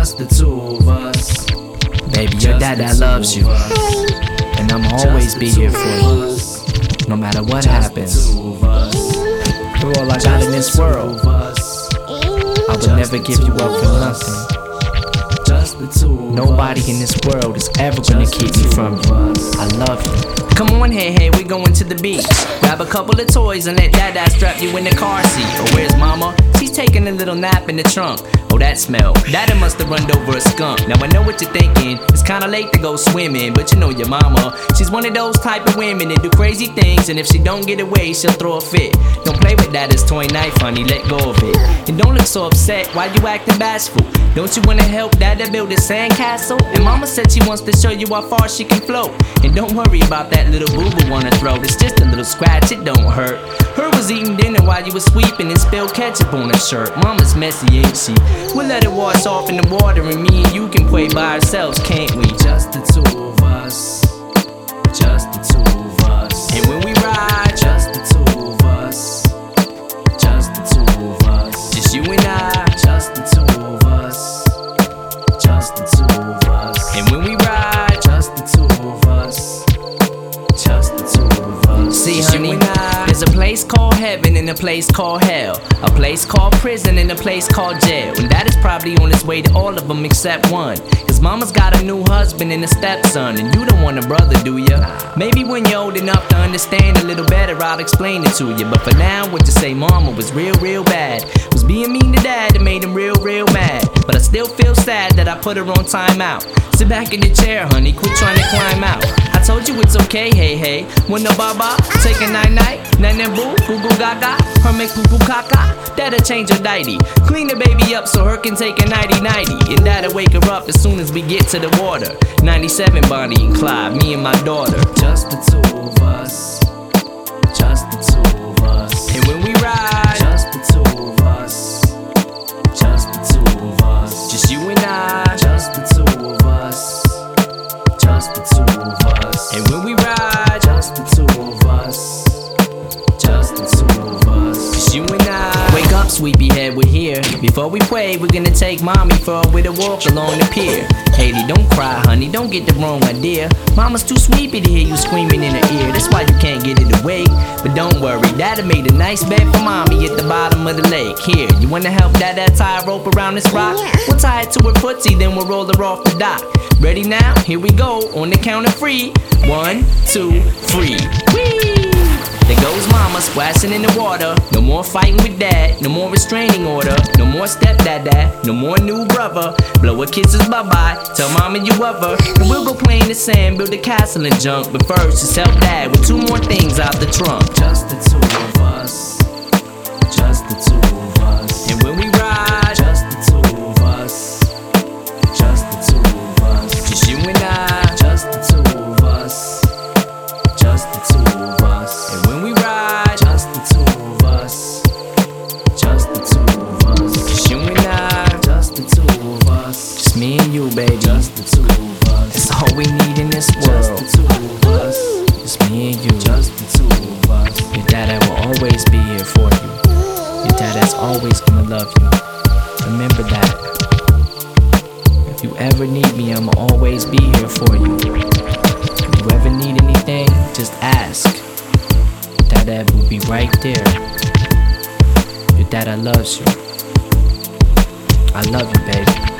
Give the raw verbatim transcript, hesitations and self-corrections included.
Just the two of us. Baby, your dada loves you, and I'ma always be here for you, no matter what happens. You're all I got in this world. I would never give you up for nothing. Nobody in this world is ever gonna keep me from you. I love you. Come on, hey, hey, we going to the beach. Grab a couple of toys and let dada strap you in the car seat. Oh, where's mama? She's taking a little nap in the trunk. Oh, that smell, dada must have run over a skunk. Now I know what you're thinking, it's kinda late to go swimming, but you know your mama, she's one of those type of women that do crazy things, and if she don't get away, she'll throw a fit. Don't play with dada's toy knife, honey, let go of it. And don't look so upset, why you acting bashful? Don't you wanna help dada build a sandcastle? And mama said she wants to show you how far she can float. And don't worry about that little boo-boo on her throat, it's just a little scratch, it don't hurt. Her was eating dinner while you was sweeping and spilled ketchup on her shirt. Mama's messy, ain't she? We'll let it wash off in the water, and me and you can play by ourselves, can't we? Just the two of us. Just the two of us. And when we ride, just the two of us. Just the two of us. just you and I. Just the two of us. Just the two of us. And when we ride, just the two of us. Just the two of us. see, Just you honey, and I. there's a place called heaven and a place called hell, a place called prison and a place called jail. And that is probably on its way to all of them except one. Cause mama's got a new husband and a stepson, and you don't want a brother, do ya? Maybe when you're old enough to understand a little better, I'll explain it to you. But for now, what you say, mama was real, real bad. Was being mean to dad that made him real, real mad. But I still feel sad that I put her on timeout. Sit back in the chair, honey, quit trying to climb out. I told you it's okay, hey, hey. When the baba, take a night night, nana boo, goo goo gaga, her make poo poo caca. That'll change her nighty. Clean the baby up so her can take a nighty nighty. And that'll wake her up as soon as we get to the water. ninety-seven Bonnie and Clyde, me and my daughter. Just the two of us. Just the two of us. And when we ride, just the two of us. Just the two of us. just you and I. Just the two of us. Just the two of us. And when we ride, just the two of us. Just the two of us. just you and I. Wake up, sleepyhead, we're here. Before we pray, we're gonna take mommy for a little walk along the pier. Haley, don't cry, honey, don't get the wrong idea. Mama's too sleepy to hear you screaming in her ear. That's why you can't get it away. But don't worry, dada made a nice bed for mommy at the bottom of the lake. Here, you wanna help dada tie a rope around this rock? We'll tie it to her footsie, then we'll roll her off the dock. Ready now? Here we go, on the count of three. One, two, three. Whee! There goes mama splashing in the water. No more fighting with dad, no more restraining order. No more stepdad, no more new brother. Blow her kisses bye-bye, tell mama you love her. And we'll go play in the sand, build a castle and junk. But first, just help dad with two more things out the trunk. Just the two of us. Just the two of us. And when we ride, just the two of us. Just the two of us. just you and I. Just the two of us. Just the two of us. And when we ride, just the two of us. Just the two of us. just you and I. Just the two of us. Just me and you, baby. Just the two of us. That's all we need in this Just world. the two of us. Just me and you. Just the two of us. Your dada will always be here for you. Your dada's always gonna love you. Remember that. If you ever need me, I'ma always be here for you. If you ever need anything, just ask. Dada will be right there. Your dada loves you. I love you, baby.